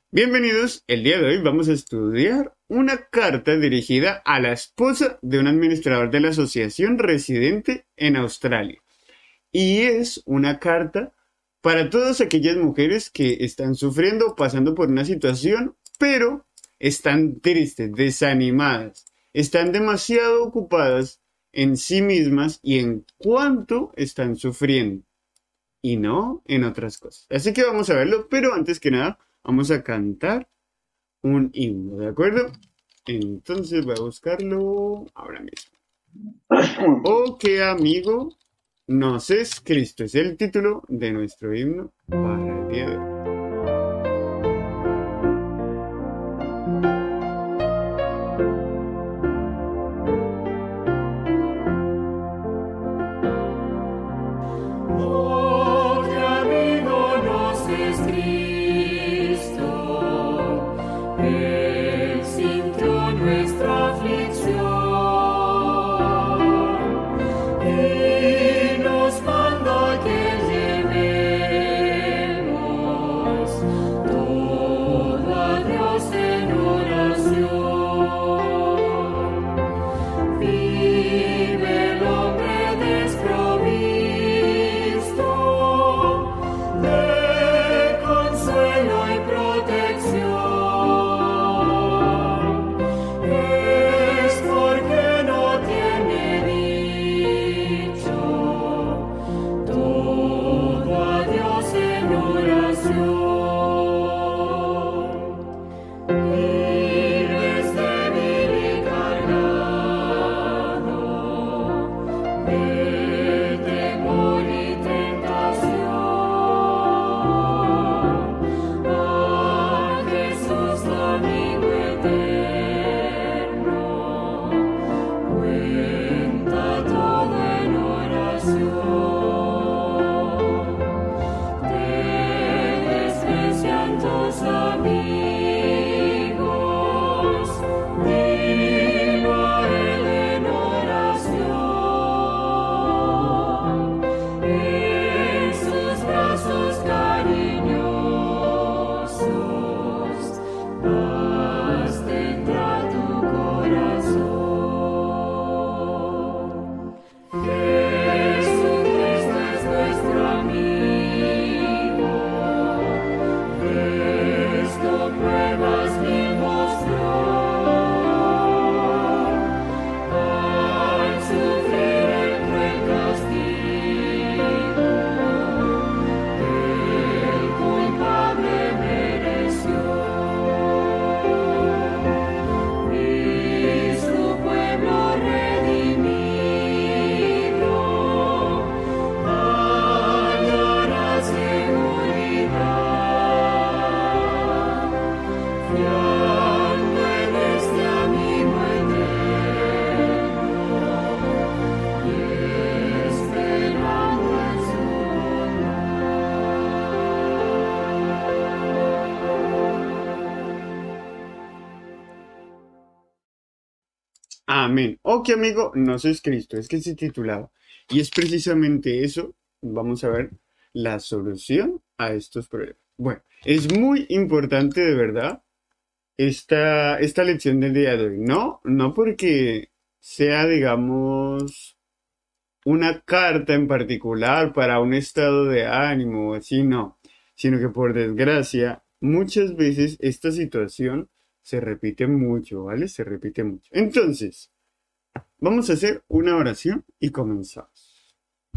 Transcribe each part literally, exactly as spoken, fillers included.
Bienvenidos, el día de hoy vamos a estudiar una carta dirigida a la esposa de un administrador de la asociación residente en Australia. Y es una carta para todas aquellas mujeres que están sufriendo o pasando por una situación, pero están tristes, desanimadas, están demasiado ocupadas en sí mismas y en cuánto están sufriendo, y no en otras cosas. Así que vamos a verlo, pero antes que nada, vamos a cantar un himno, ¿de acuerdo? Entonces voy a buscarlo ahora mismo. Oh, qué amigo nos es Cristo. Es el título de nuestro himno para el día de hoy. Amén. Oh, qué amigo nos es Cristo. Es que se titulaba. Y es precisamente eso. Vamos a ver la solución a estos problemas. Bueno, es muy importante de verdad esta, esta lección del día de hoy. No, no porque sea, digamos, una carta en particular para un estado de ánimo, así no, sino que por desgracia, muchas veces esta situación se repite mucho, ¿vale? Se repite mucho. Entonces, vamos a hacer una oración y comenzamos.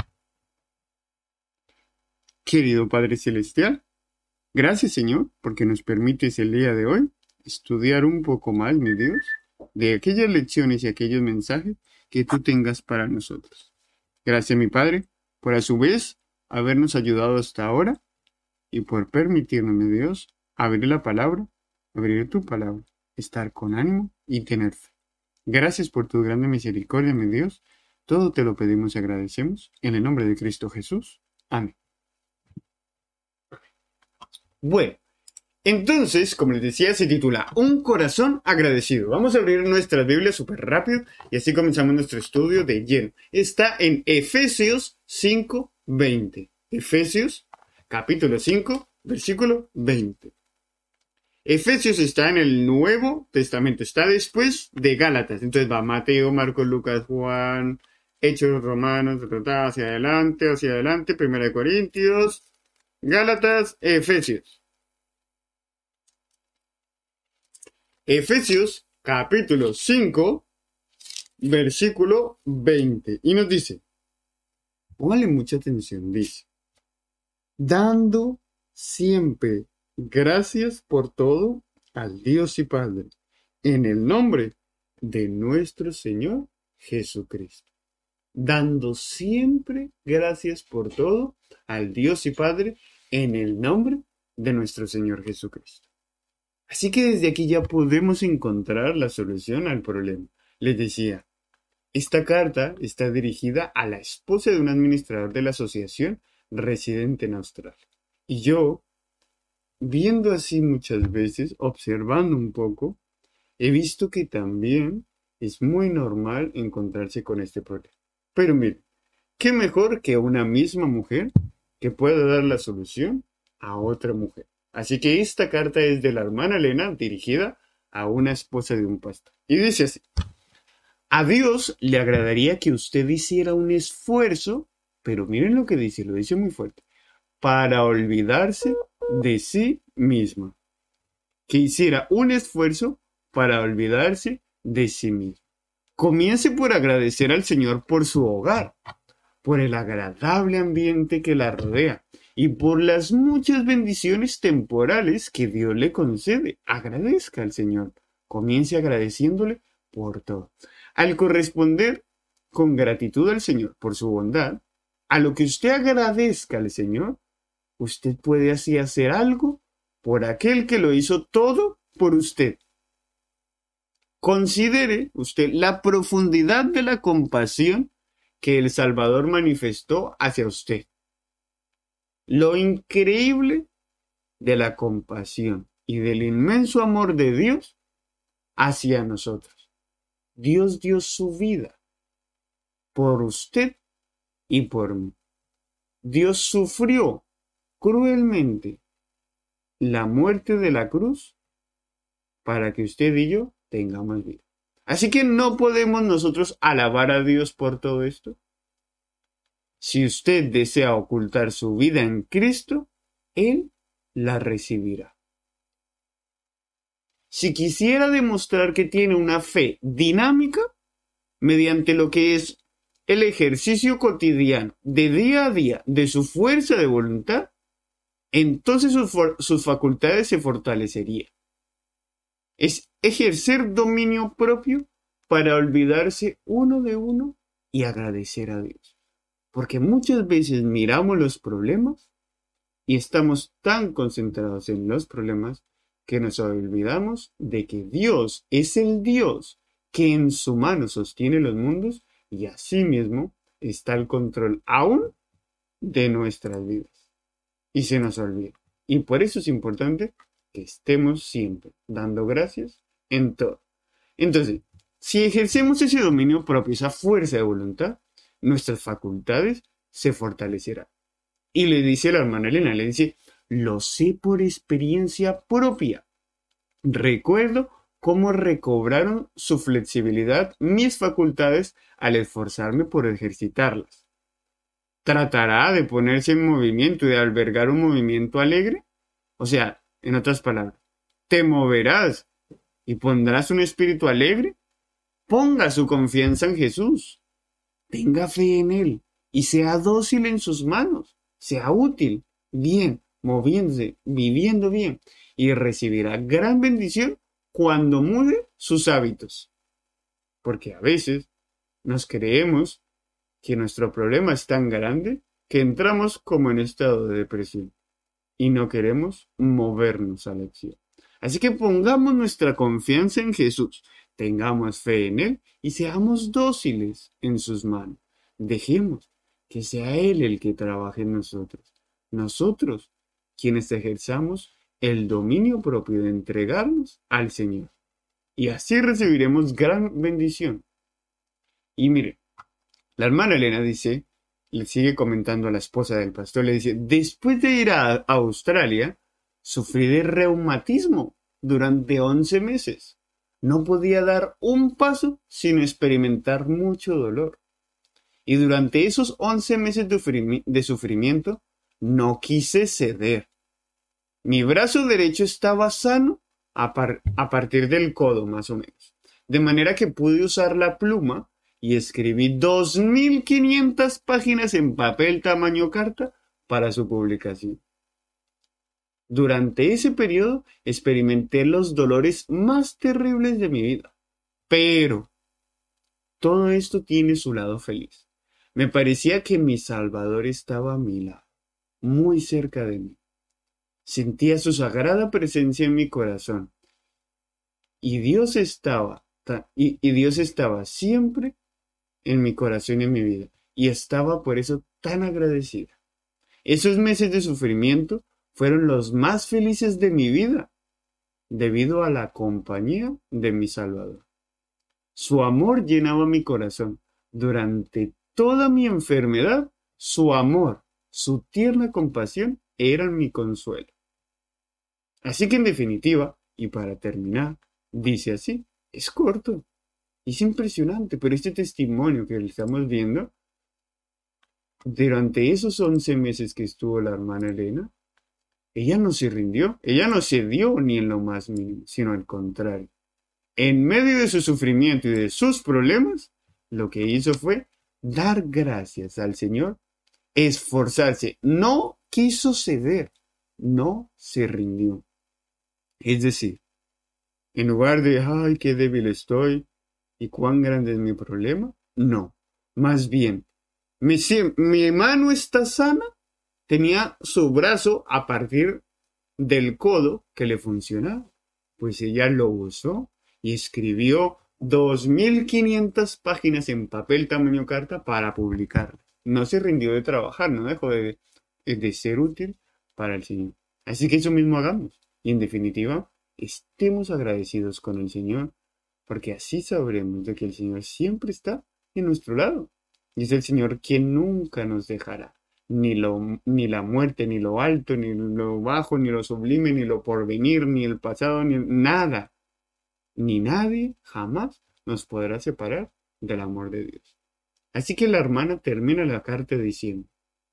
Querido Padre Celestial, gracias Señor, porque nos permites el día de hoy estudiar un poco más, mi Dios, de aquellas lecciones y aquellos mensajes que tú tengas para nosotros. Gracias, mi Padre, por a su vez habernos ayudado hasta ahora y por permitirnos, mi Dios, abrir la palabra, abrir tu palabra, estar con ánimo y tener fe. Gracias por tu grande misericordia, mi Dios. Todo te lo pedimos y agradecemos. En el nombre de Cristo Jesús. Amén. Bueno, entonces, como les decía, se titula Un corazón agradecido. Vamos a abrir nuestra Biblia súper rápido y así comenzamos nuestro estudio de lleno. Está en Efesios cinco veinte. Efesios capítulo cinco, versículo veinte. Efesios está en el Nuevo Testamento, está después de Gálatas. Entonces va Mateo, Marcos, Lucas, Juan, Hechos, Romanos, ta, ta, ta, hacia adelante, hacia adelante, Primera de Corintios, Gálatas, Efesios. Efesios capítulo cinco, versículo veinte. Y nos dice, póngale mucha atención, dice, dando siempre gracias por todo al Dios y Padre, en el nombre de nuestro Señor Jesucristo. Dando siempre gracias por todo al Dios y Padre, en el nombre de nuestro Señor Jesucristo. Así que desde aquí ya podemos encontrar la solución al problema. Les decía, esta carta está dirigida a la esposa de un administrador de la asociación residente en Australia. Y yo, viendo así muchas veces, observando un poco, he visto que también es muy normal encontrarse con este problema. Pero miren, ¿qué mejor que una misma mujer que pueda dar la solución a otra mujer? Así que esta carta es de la hermana Elena dirigida a una esposa de un pastor. Y dice así, a Dios le agradaría que usted hiciera un esfuerzo, pero miren lo que dice, lo dice muy fuerte, para olvidarse de sí misma. Que hiciera un esfuerzo para olvidarse de sí misma. Comience por agradecer al Señor por su hogar, por el agradable ambiente que la rodea y por las muchas bendiciones temporales que Dios le concede. Agradezca al Señor. Comience agradeciéndole por todo. Al corresponder con gratitud al Señor por su bondad, a lo que usted agradezca al Señor, usted puede así hacer algo por aquel que lo hizo todo por usted. Considere usted la profundidad de la compasión que el Salvador manifestó hacia usted. Lo increíble de la compasión y del inmenso amor de Dios hacia nosotros. Dios dio su vida por usted y por mí. Dios sufrió cruelmente la muerte de la cruz para que usted y yo tengamos vida. Así que no podemos nosotros alabar a Dios por todo esto. Si usted desea ocultar su vida en Cristo, Él la recibirá. Si quisiera demostrar que tiene una fe dinámica, mediante lo que es el ejercicio cotidiano de día a día de su fuerza de voluntad, entonces sus, sus facultades se fortalecerían. Es ejercer dominio propio para olvidarse uno de uno y agradecer a Dios. Porque muchas veces miramos los problemas y estamos tan concentrados en los problemas que nos olvidamos de que Dios es el Dios que en su mano sostiene los mundos y asimismo está al control aún de nuestras vidas. Y se nos olvida. Y por eso es importante que estemos siempre dando gracias en todo. Entonces, si ejercemos ese dominio propio, esa fuerza de voluntad, nuestras facultades se fortalecerán. Y le dice la hermana Elena, le dice, lo sé por experiencia propia. Recuerdo cómo recobraron su flexibilidad mis facultades al esforzarme por ejercitarlas. ¿Tratará de ponerse en movimiento y de albergar un movimiento alegre? O sea, en otras palabras, ¿te moverás y pondrás un espíritu alegre? Ponga su confianza en Jesús. Tenga fe en Él y sea dócil en sus manos. Sea útil, bien, moviéndose, viviendo bien y recibirá gran bendición cuando mude sus hábitos. Porque a veces nos creemos que nuestro problema es tan grande que entramos como en estado de depresión y no queremos movernos a la acción. Así que pongamos nuestra confianza en Jesús, tengamos fe en Él y seamos dóciles en sus manos. Dejemos que sea Él el que trabaje en nosotros. Nosotros, quienes ejerzamos el dominio propio de entregarnos al Señor. Y así recibiremos gran bendición. Y mire, la hermana Elena dice, le sigue comentando a la esposa del pastor, le dice, después de ir a Australia, sufrí de reumatismo durante once meses. No podía dar un paso sin experimentar mucho dolor. Y durante esos once meses de, sufrimi- de sufrimiento, no quise ceder. Mi brazo derecho estaba sano a, par- a partir del codo, más o menos. De manera que pude usar la pluma y escribí dos mil quinientas páginas en papel tamaño carta para su publicación. Durante ese periodo experimenté los dolores más terribles de mi vida. Pero todo esto tiene su lado feliz. Me parecía que mi Salvador estaba a mi lado, muy cerca de mí. Sentía su sagrada presencia en mi corazón. Y Dios estaba, y, y Dios estaba siempre en mi corazón y en mi vida. Y estaba por eso tan agradecida. Esos meses de sufrimiento fueron los más felices de mi vida, debido a la compañía de mi Salvador. Su amor llenaba mi corazón. Durante toda mi enfermedad, su amor, su tierna compasión eran mi consuelo. Así que en definitiva, y para terminar, dice así, es corto, es impresionante, pero este testimonio que estamos viendo, durante esos once meses que estuvo la hermana Elena, ella no se rindió, ella no cedió ni en lo más mínimo, sino al contrario. En medio de su sufrimiento y de sus problemas, lo que hizo fue dar gracias al Señor, esforzarse, no quiso ceder, no se rindió. Es decir, en lugar de, ay, qué débil estoy y cuán grande es mi problema, no. Más bien, mi, mi mano está sana, tenía su brazo a partir del codo que le funcionaba. Pues ella lo usó y escribió dos mil quinientas páginas en papel tamaño carta para publicar. No se rindió de trabajar, no dejó de, de ser útil para el Señor. Así que eso mismo hagamos. Y en definitiva, estemos agradecidos con el Señor, porque así sabremos de que el Señor siempre está en nuestro lado. Y es el Señor quien nunca nos dejará. Ni, lo, ni la muerte, ni lo alto, ni lo bajo, ni lo sublime, ni lo porvenir, ni el pasado, ni nada. Ni nadie jamás nos podrá separar del amor de Dios. Así que la hermana termina la carta diciendo,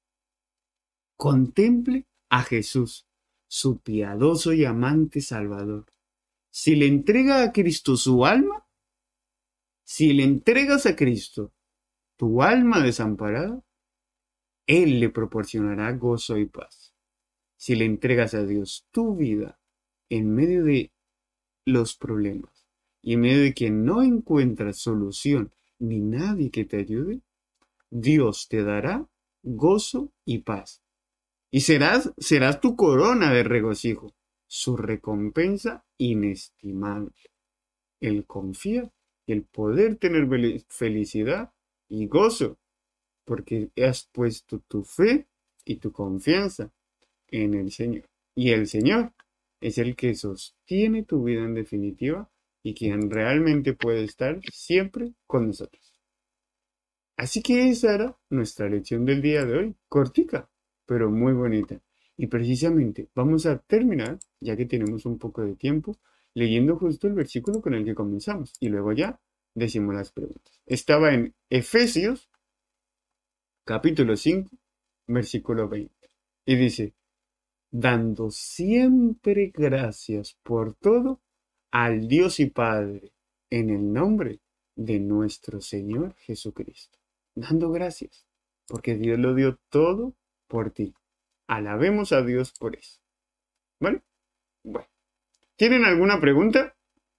contemple a Jesús, su piadoso y amante Salvador. Si le entrega a Cristo su alma, si le entregas a Cristo tu alma desamparada, Él le proporcionará gozo y paz. Si le entregas a Dios tu vida en medio de los problemas y en medio de que no encuentras solución ni nadie que te ayude, Dios te dará gozo y paz. Y serás, serás tu corona de regocijo, su recompensa inestimable. El confiar y el poder tener felicidad y gozo, porque has puesto tu fe y tu confianza en el Señor. Y el Señor es el que sostiene tu vida en definitiva y quien realmente puede estar siempre con nosotros. Así que esa era nuestra lección del día de hoy, cortica, pero muy bonita. Y precisamente vamos a terminar, ya que tenemos un poco de tiempo, leyendo justo el versículo con el que comenzamos. Y luego ya decimos las preguntas. Estaba en Efesios, capítulo cinco, versículo veinte. Y dice, dando siempre gracias por todo al Dios y Padre, en el nombre de nuestro Señor Jesucristo. Dando gracias, porque Dios lo dio todo por ti. Alabemos a Dios por eso. ¿Vale? Bueno. ¿Tienen alguna pregunta?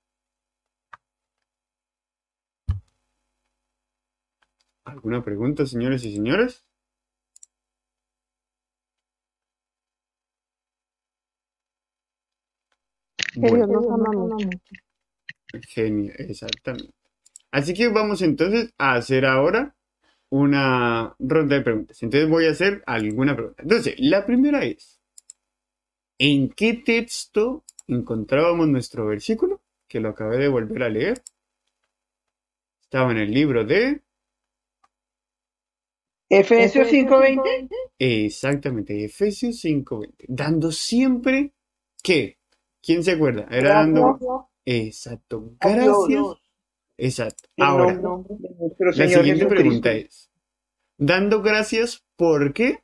¿Alguna pregunta, señores y señoras? Que Bueno, Dios nos ama mucho. genial, exactamente. Así que vamos entonces a hacer ahora una ronda de preguntas. Entonces voy a hacer alguna pregunta. Entonces, la primera es, ¿en qué texto encontrábamos nuestro versículo? Que lo acabé de volver a leer. Estaba en el libro de... Efesios cinco veinte. Exactamente, Efesios cinco veinte. Dando siempre, ¿qué? ¿Quién se acuerda? Era dando... Gracias Exacto. a Dios Gracias. Exacto. En Ahora, nombre de nuestro la Señor siguiente pregunta Jesucristo. es, dando gracias, ¿por qué?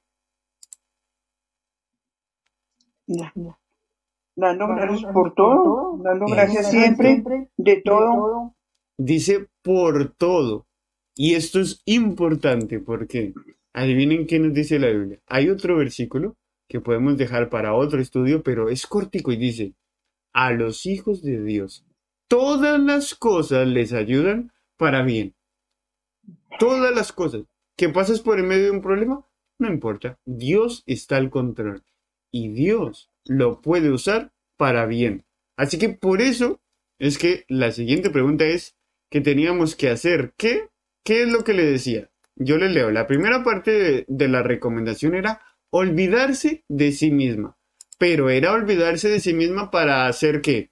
Da- Dando gracias por todo, dando gracias Exacto. siempre, de todo. Dice por todo. Y esto es importante porque, adivinen qué nos dice la Biblia. Hay otro versículo que podemos dejar para otro estudio, pero es cortico y dice, a los hijos de Dios, todas las cosas les ayudan para bien. Todas las cosas. ¿Que pasas por en medio de un problema? No importa. Dios está al control. Y Dios lo puede usar para bien. Así que por eso es que la siguiente pregunta es que teníamos que hacer. ¿Qué? ¿Qué es lo que le decía? Yo les leo. La primera parte de, de la recomendación era olvidarse de sí misma. Pero era olvidarse de sí misma para hacer ¿qué?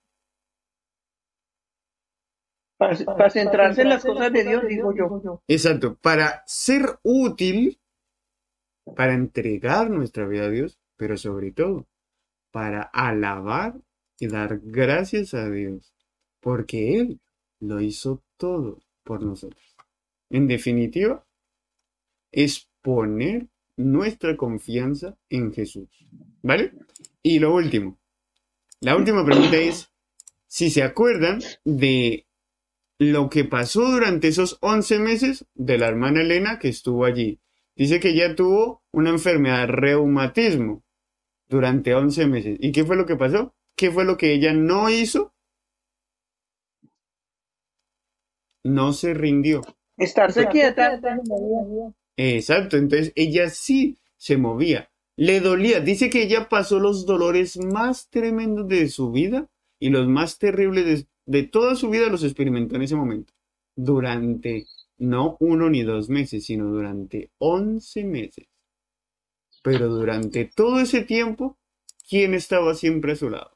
Para, para centrarse en las cosas de Dios, digo yo. Exacto. Para ser útil, para entregar nuestra vida a Dios, pero sobre todo para alabar y dar gracias a Dios, porque Él lo hizo todo por nosotros. En definitiva, es poner nuestra confianza en Jesús. ¿Vale? Y lo último. La última pregunta es si se acuerdan de lo que pasó durante esos once meses de la hermana Elena que estuvo allí. Dice que ella tuvo una enfermedad, reumatismo, durante once meses. ¿Y qué fue lo que pasó? ¿Qué fue lo que ella no hizo? No se rindió. Estarse quieta. Exacto, entonces ella sí se movía. Le dolía. Dice que ella pasó los dolores más tremendos de su vida y los más terribles de, de toda su vida los experimentó en ese momento. Durante no uno ni dos meses, sino durante once meses. Pero durante todo ese tiempo, ¿quién estaba siempre a su lado?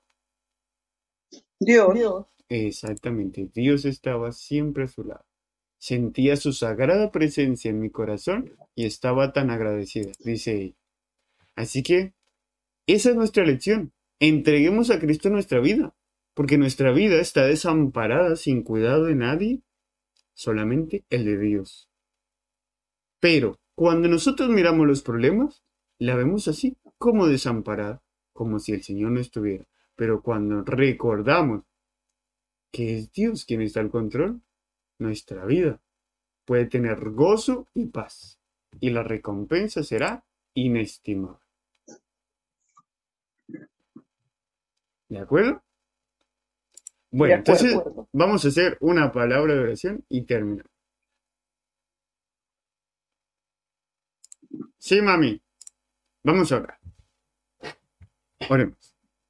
Dios. Exactamente, Dios estaba siempre a su lado. Sentía su sagrada presencia en mi corazón y estaba tan agradecida, dice ella. Así que esa es nuestra lección. Entreguemos a Cristo nuestra vida, porque nuestra vida está desamparada sin cuidado de nadie, solamente el de Dios. Pero cuando nosotros miramos los problemas, la vemos así, como desamparada, como si el Señor no estuviera. Pero cuando recordamos que es Dios quien está al control, nuestra vida puede tener gozo y paz, y la recompensa será inestimable. ¿De acuerdo? Bueno, De acuerdo. entonces vamos a hacer una palabra de oración y terminamos. Sí, mami. Vamos a orar. Oremos.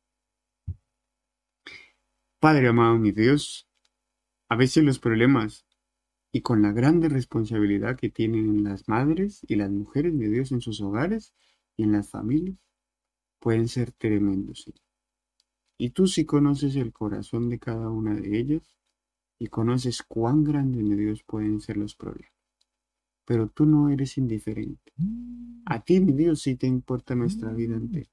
Padre amado, mi Dios, a veces los problemas y con la grande responsabilidad que tienen las madres y las mujeres, mi Dios, en sus hogares y en las familias, pueden ser tremendos, Señor. Y tú sí conoces el corazón de cada una de ellas y conoces cuán grandes, mi Dios, pueden ser los problemas. Pero tú no eres indiferente. A ti, mi Dios, sí te importa nuestra vida entera.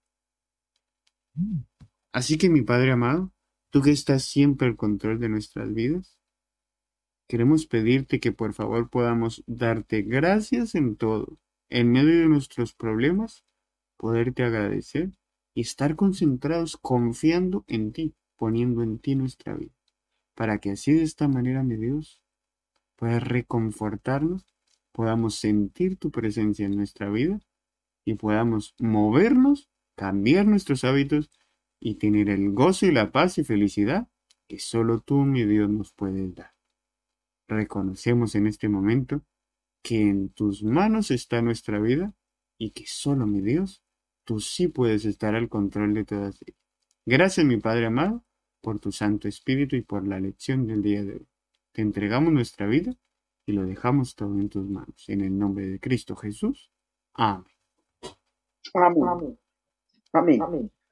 Así que, mi Padre amado, tú que estás siempre al control de nuestras vidas, queremos pedirte que por favor podamos darte gracias en todo, en medio de nuestros problemas, poderte agradecer y estar concentrados confiando en ti, poniendo en ti nuestra vida, para que así de esta manera, mi Dios, puedas reconfortarnos, podamos sentir tu presencia en nuestra vida y podamos movernos, cambiar nuestros hábitos y tener el gozo y la paz y felicidad que solo tú, mi Dios, nos puedes dar. Reconocemos en este momento que en tus manos está nuestra vida y que solo, mi Dios, tú sí puedes estar al control de todas ellas. Gracias, mi Padre amado, por tu Santo Espíritu y por la lección del día de hoy. Te entregamos nuestra vida y lo dejamos todo en tus manos. En el nombre de Cristo Jesús. Amén. Amén. Amén.